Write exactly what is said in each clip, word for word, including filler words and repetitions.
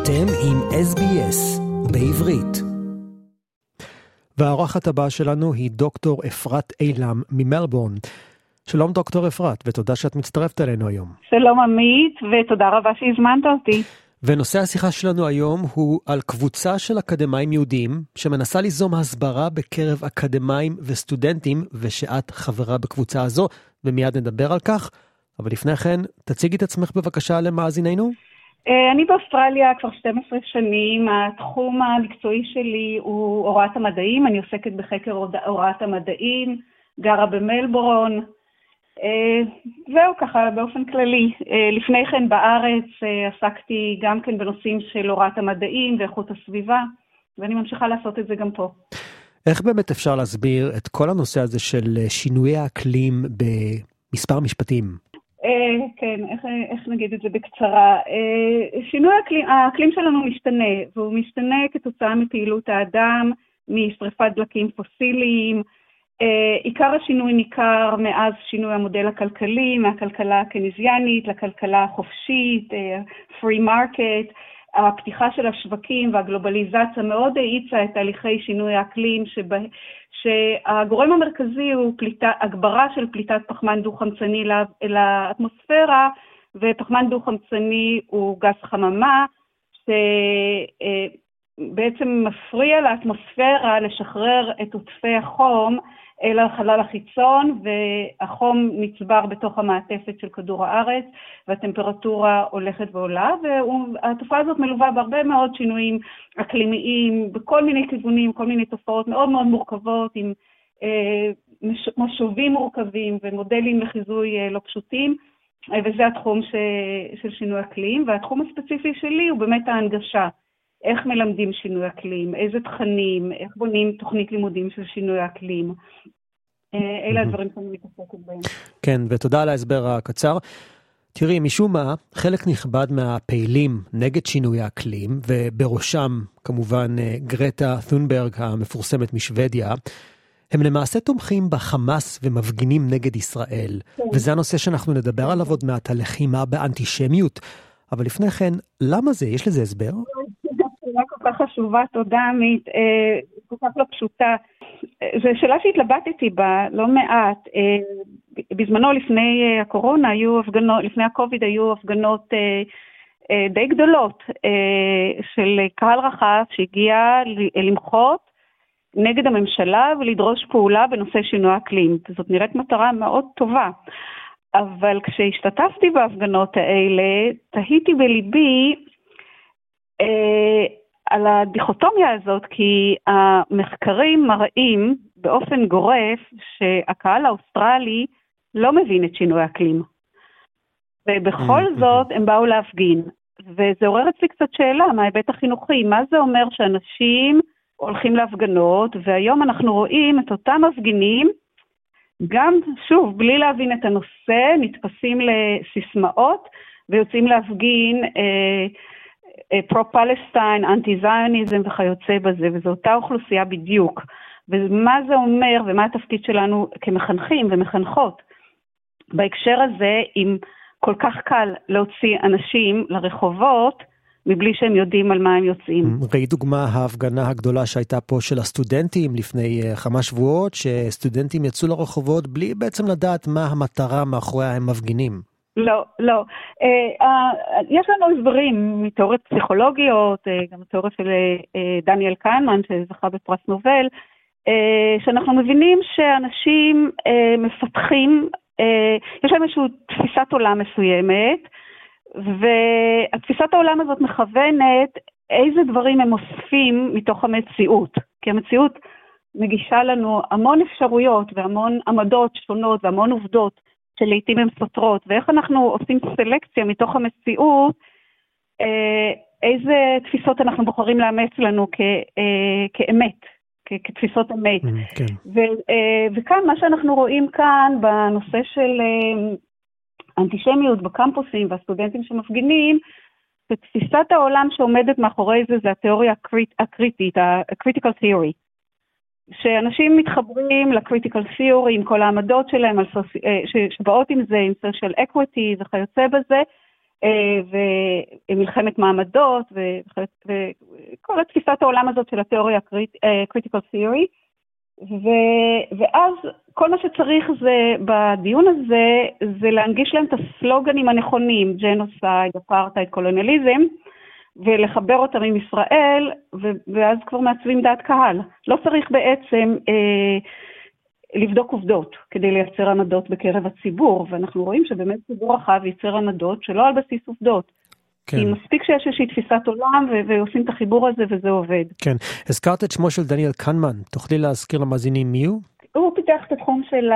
אתם עם אס בי אס בעברית. והאורחת הבאה שלנו היא דוקטור אפרת אילם ממלבורן. שלום דוקטור אפרת, ותודה שאת מצטרפת אלינו היום. שלום עמית, ותודה רבה שהזמנת אותי. ונושא השיחה שלנו היום הוא על קבוצה של אקדמאים יהודים שמנסה ליזום הסברה בקרב אקדמאים וסטודנטים, ושאת חברה בקבוצה הזו, ומיד נדבר על כך. אבל לפני כן, תציגי את עצמך בבקשה למאזיננו. אני באוסטרליה כבר שתים עשרה שנים, התחום המקצועי שלי הוא הוראת המדעים, אני עוסקת בחקר הוראת המדעים, גרה במלבורן, זהו ככה באופן כללי. לפני כן בארץ עסקתי גם כן בנושאים של הוראת המדעים ואיכות הסביבה, ואני ממשיכה לעשות את זה גם פה. איך באמת אפשר להסביר את כל הנושא הזה של שינויי האקלים במספר משפטים? כן, איך, איך נגיד את זה בקצרה? שינוי האקלים, האקלים שלנו משתנה, והוא משתנה כתוצאה מפעילות האדם, משריפת דלקים פוסיליים. עיקר השינוי ניכר מאז שינוי המודל הכלכלי, מהכלכלה הקניזיאנית לכלכלה החופשית, free market. הפתיחה של השווקים והגלובליזציה מאוד האיצה את תהליכי שינוי האקלים, שבה, שהגורם המרכזי הוא פליטה, הגברה של פליטת פחמן דו-חמצני לאטמוספירה, ופחמן דו-חמצני הוא גז חממה, שבעצם מפריע לאטמוספירה לשחרר את עודפי החום אל החלל החיצון, והחום נצבר בתוך המעטפת של כדור הארץ, והטמפרטורה הולכת ועולה, והתופעה הזאת מלווה בהרבה מאוד שינויים אקלימיים, בכל מיני כיוונים, כל מיני תופעות מאוד מאוד מורכבות, עם אה, מש, משובים מורכבים ומודלים לחיזוי אה, לא פשוטים, אה, וזה התחום ש, של שינוי אקלים, והתחום הספציפי שלי הוא באמת ההנגשה. איך מלמדים שינוי אקלים, איזה תכנים, איך בונים תוכנית לימודים של שינוי אקלים. אלה הדברים שאני מתעסקת בהם. כן, ותודה על ההסבר הקצר. תראי, משום מה, חלק נכבד מהפעילים נגד שינוי האקלים, ובראשם כמובן גרטה תונברג המפורסמת משוודיה, הם למעשה תומכים בחמאס ומפגינים נגד ישראל. כן. וזה הנושא שאנחנו נדבר עליו עוד מעט, הלחימה באנטישמיות. אבל לפני כן, למה זה? יש לזה הסבר? שאלה כל כך חשובה, תודה עמית, אה, כל כך לא פשוטה. זו שאלה שהתלבטתי בה לא מעט. אה, בזמנו לפני הקורונה היו הפגנות, לפני הקוביד היו הפגנות אה, אה, די גדולות אה, של קהל רחב שהגיע למחות נגד הממשלה ולדרוש פעולה בנושא שינוי אקלים. זאת נראית מטרה מאוד טובה. אבל כשהשתתפתי בהפגנות האלה, תהיתי בליבי אה, על הדיכוטומיה הזאת, כי המחקרים מראים באופן גורף שהקהל האוסטרלי לא מבין את שינוי האקלים. ובכל זאת הם באו להפגין. וזה עורר אצלי קצת שאלה מההיבט החינוכי, מה זה אומר שאנשים הולכים להפגנות, והיום אנחנו רואים את אותם מפגינים, גם, שוב, בלי להבין את הנושא, נתפסים לסיסמאות, ויוצאים להפגין אה, אה, פרו-פלסטיין, אנטי-זיוניזם וכיוצא בזה, וזו אותה אוכלוסייה בדיוק. ומה זה אומר, ומה התפקיד שלנו כמחנכים ומחנכות? בהקשר הזה, אם כל כך קל להוציא אנשים לרחובות, מבלי שהם יודעים על מה הם יוצאים. ראי דוגמה ההפגנה הגדולה שהייתה פה של הסטודנטים לפני כמה שבועות, שסטודנטים יצאו לרחובות בלי בעצם לדעת מה המטרה מאחורי הם מפגינים. לא, לא. אה, אה, יש לנו הסברים מתיאוריות פסיכולוגיות, אה, גם מתיאוריה של אה, דניאל קהנמן שזכה בפרס נובל, אה, שאנחנו מבינים שאנשים אה, מפתחים, אה, יש להם איזושהי תפיסת עולם מסוימת, והתפיסת העולם הזאת מכוונת איזה דברים הם אוספים מתוך המציאות. כי המציאות מגישה לנו המון אפשרויות והמון עמדות שונות והמון עובדות שלעיתים הן סותרות. ואיך אנחנו עושים סלקציה מתוך המציאות, איזה תפיסות אנחנו בוחרים לאמץ לנו כאמת, כתפיסות אמת. כן. וכאן מה שאנחנו רואים כאן בנושא של אנטישמיות בקמפוסים והסטודנטים שמפגינים, ותפיסת העולם שעומדת מאחורי זה, זה התיאוריה הקריטית, ה-critical theory. שאנשים מתחברים ל-critical theory עם כל העמדות שלהם, שבאות עם זה, עם social equity וכיוצא בזה, ומלחמת מעמדות, וכל התפיסת העולם הזאת של התיאוריה critical theory, ואז כל מה שצריך זה, בדיון הזה, זה להנגיש להם את הסלוגנים הנכונים, ג'נוסייד, אפרטהייד, קולוניאליזם, ולחבר אותם עם ישראל, ואז כבר מעצבים דעת קהל. לא צריך בעצם אה, לבדוק עובדות כדי לייצר עמדות בקרב הציבור, ואנחנו רואים שבאמת ציבור רחב ייצר עמדות שלא על בסיס עובדות. כן. כי מספיק שיש איזושהי תפיסת עולם ו- ועושים את החיבור הזה וזה עובד. כן. הזכרת את שמו של דניאל קנמן, תוכלי להזכיר למאזינים מי הוא? הוא פיתח את התחום של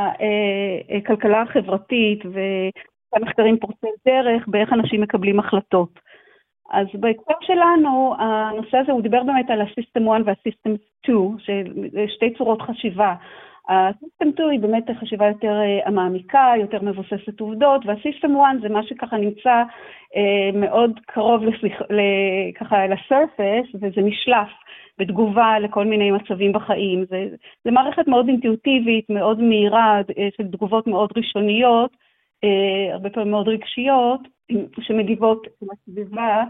הכלכלה החברתית והמחקרים פורצי דרך באיך אנשים מקבלים החלטות. אז בהקשר שלנו, הנושא הזה הוא דיבר באמת על הסיסטם אחת והסיסטם שתיים, שתי צורות חשיבה. הסיסטם שתיים היא באמת חשיבה יותר מעמיקה, יותר מבוססת עובדות, והסיסטם אחת זה מה שככה נמצא מאוד קרוב לסליח, ככה לסרפס, וזה נשלף בתגובה לכל מיני מצבים בחיים. זה, זה מערכת מאוד אינטואיטיבית, מאוד מהירה, של תגובות מאוד ראשוניות, הרבה פעמים מאוד רגשיות, שמגיבות בסביבה,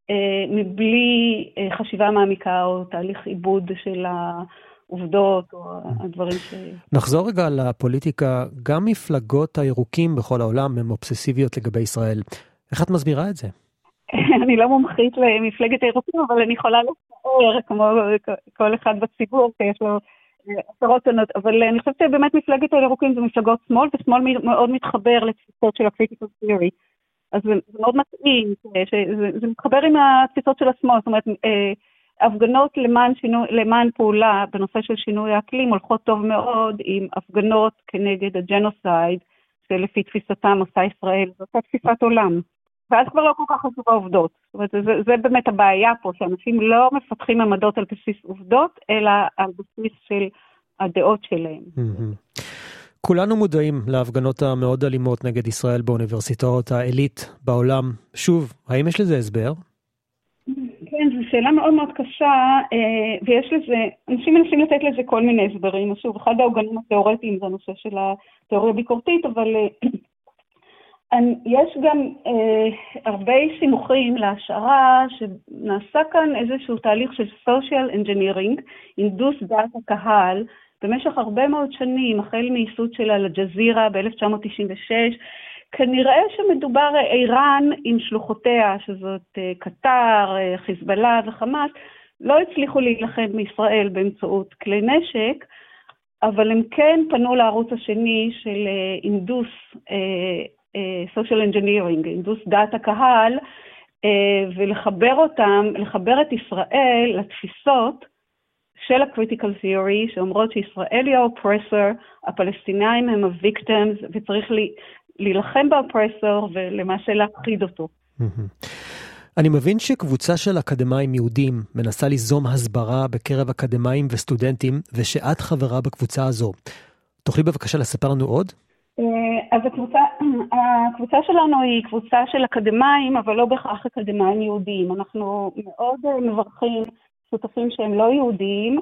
מבלי חשיבה מעמיקה או תהליך עיבוד של העובדות או הדברים ש... נחזור רגע לפוליטיקה, גם מפלגות הירוקים בכל העולם הן אובססיביות לגבי ישראל. איך את מסבירה את זה? אני לא מומחית למפלגת הירוקים, אבל אני יכולה לסער כמו כל אחד בציבור, שיש לו עשרות שונות, אבל אני חושבת שבאמת מפלגת הירוקים זה מפלגות שמאל, ושמאל מאוד מתחבר לתפיסות של ה-critical theory. אז זה, זה מאוד מתאים, שזה, זה מתחבר עם התפיסות של השמאל, זאת אומרת, הפגנות למען, שינו, למען פעולה בנושא של שינוי האקלים הולכות טוב מאוד עם הפגנות כנגד הג'נוסייד, שלפי תפיסתם עושה ישראל, זאת תפיסת עולם. ואז כבר לא כל כך חשוב העובדות. זאת אומרת, זה, זה באמת הבעיה פה, שאנשים לא מפתחים עמדות על בסיס עובדות, אלא על בסיס של הדעות שלהם. Mm-hmm. כולנו מודעים להפגנות המאוד אלימות נגד ישראל באוניברסיטאות, העילית בעולם. שוב, האם יש לזה הסבר? כן, זו שאלה מאוד מאוד קשה, ויש לזה, אנשים מנסים לתת לזה כל מיני הסברים. שוב, אחד העוגנים התיאורטיים זה הנושא של התיאוריה הביקורתית, אבל יש גם הרבה סימוכים להשערה שנעשה כאן איזשהו תהליך של social engineering, אינדוס דעת הקהל, במשך הרבה מאוד שנים, החל מייסוד של אל-ג'זירה ב-אלף תשע מאות תשעים ושש, כנראה שמדובר איראן עם שלוחותיה, שזאת קטר, חיזבאללה וחמאס, לא הצליחו להילחם מישראל באמצעות כלי נשק, אבל הם כן פנו לערוץ השני של אינדוס social engineering, אינדוס דעת הקהל, ולחבר אותם, לחבר את ישראל לתפיסות, של ה-critical theory, שאומרות שישראל היא האופרסור, הפלסטינאים הם ה-victims, וצריך להילחם באופרסור ולמעשה להפחיד אותו. אני מבין שקבוצה של אקדמאים יהודים מנסה ליזום הסברה בקרב אקדמאים וסטודנטים, ושאת חברה בקבוצה הזו. תוכלי בבקשה לספר לנו עוד? אז הקבוצה, הקבוצה שלנו היא קבוצה של אקדמאים, אבל לא בהכרח אקדמאים יהודים. אנחנו מאוד מברכים שותפים שהם לא יהודיים,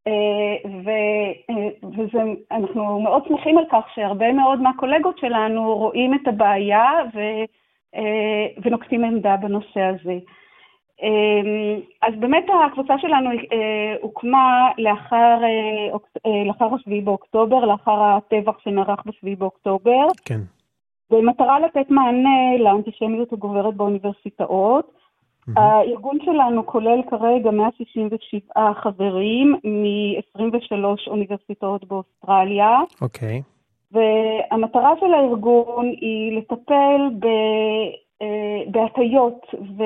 ואנחנו מאוד שמחים על כך שהרבה מאוד מהקולגות שלנו רואים את הבעיה ונוקטים עמדה בנושא הזה. אז באמת הקבוצה שלנו הוקמה לאחר, לאחר השביעי באוקטובר, לאחר הטבח שנערך בשביעי באוקטובר, כן. במטרה לתת מענה לאנטישמיות הגוברת באוניברסיטאות. הארגון שלנו כולל כרגע מאה שישים ושבעה חברים מ-עשרים ושלוש אוניברסיטאות באוסטרליה. אוקיי. והמטרה של הארגון היא לטפל בהטיות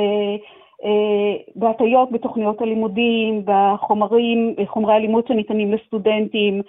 ובהטיות בתוכניות הלימודים, בחומרים, חומרי הלימוד שניתנים לסטודנטים,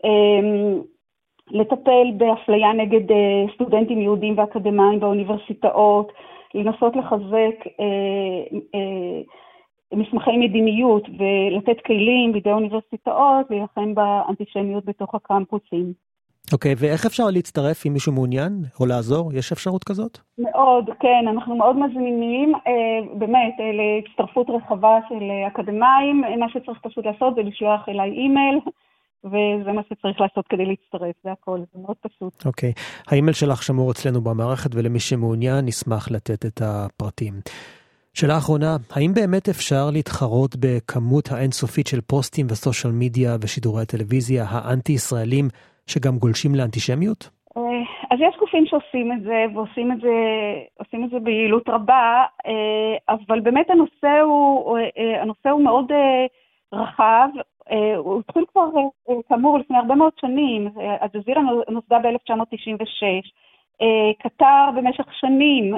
לטפל באפליה נגד סטודנטים יהודים ואקדמיים באוניברסיטאות, לנסות לחזק אה, אה, מסמכי מדיניות ולתת כלים בידי אוניברסיטאות להילחם באנטישמיות בתוך הקמפוסים. אוקיי, ואיך אפשר להצטרף אם מישהו מעוניין או לעזור? יש אפשרות כזאת? מאוד, כן, אנחנו מאוד מזמינים אה, באמת אה, להצטרפות רחבה של אקדמאים. מה שצריך פשוט לעשות זה לשלוח אליי אימייל, וזה מה שצריך לעשות כדי להצטרף, זה הכל, זה מאוד פשוט. אוקיי, האימייל שלך שמור אצלנו במערכת, ולמי שמעוניין נשמח לתת את הפרטים. שאלה אחרונה, האם באמת אפשר להתחרות בכמות האינסופית של פוסטים וסושיאל מדיה ושידורי הטלוויזיה האנטי-ישראלים שגם גולשים לאנטישמיות? אז יש גופים שעושים את זה, ועושים את זה, עושים את זה ביעילות רבה, אבל באמת הנושא הוא, הנושא הוא מאוד רחב, הוא התחיל כבר כאמור לפני הרבה מאוד שנים, אל-ג'זירה נוסדה ב-אלף תשע מאות תשעים ושש, קטר במשך שנים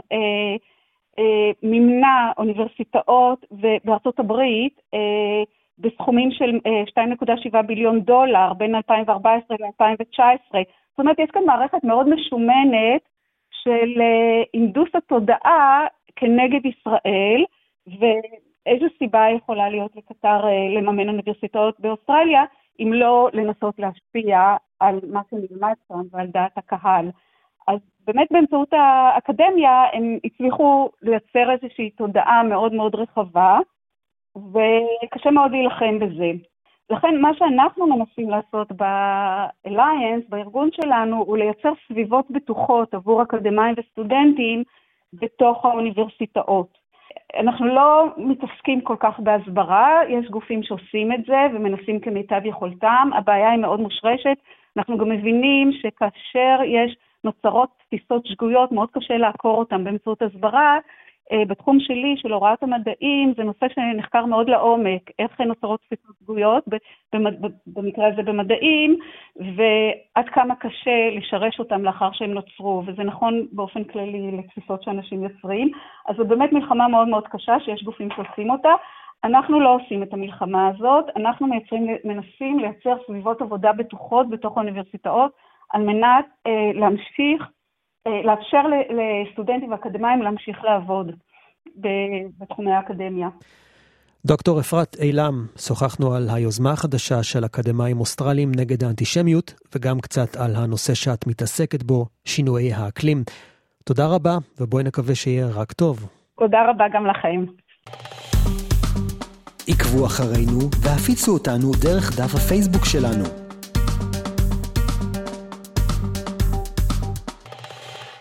מימנה אוניברסיטאות בארצות הברית בסכומים של שתיים נקודה שבע ביליון דולר בין אלפיים וארבע עשרה ל-אלפיים תשע עשרה. זאת אומרת, יש כאן מערכת מאוד משומנת של אינדוס התודעה כנגד ישראל, ואיזו סיבה יכולה להיות לקטר לממן אוניברסיטאות באוסטרליה, אם לא לנסות להשפיע על מה שנלמד כאן ועל דעת הקהל. אז באמת באמצעות האקדמיה הם הצליחו לייצר איזושהי תודעה מאוד מאוד רחבה, וקשה מאוד להילחם בזה. לכן מה שאנחנו מנסים לעשות ב-Alliance, בארגון שלנו, הוא לייצר סביבות בטוחות עבור אקדמיים וסטודנטים בתוך האוניברסיטאות. אנחנו לא מתעסקים כל כך בהסברה, יש גופים שעושים את זה ומנסים כמיטב יכולתם, הבעיה היא מאוד מושרשת, אנחנו גם מבינים שכאשר יש נוצרות תפיסות שגויות, מאוד קשה לעקור אותם באמצעות הסברה. בתחום שלי, של הוראת המדעים, זה נושא שנחקר מאוד לעומק, איך נוצרות תפיסות שגויות, במקרה הזה במדעים, ועד כמה קשה לשרש אותם לאחר שהם נוצרו, וזה נכון באופן כללי לתפיסות שאנשים יוצרים. אז זו באמת מלחמה מאוד מאוד קשה, שיש גופים שעושים אותה. אנחנו לא עושים את המלחמה הזאת, אנחנו מייצרים, מנסים לייצר סביבות עבודה בטוחות בתוך האוניברסיטאות, על מנת אה, להמשיך, אה, לאפשר לסטודנטים ואקדמיים להמשיך לעבוד בתחומי האקדמיה. דוקטור אפרת אילם, שוחחנו על היוזמה החדשה של אקדמאים אוסטרליים נגד האנטישמיות, וגם קצת על הנושא שאת מתעסקת בו, שינויי האקלים. תודה רבה, ובואי נקווה שיהיה רק טוב. תודה רבה גם לכם. עקבו אחרינו והפיצו אותנו דרך דף הפייסבוק שלנו.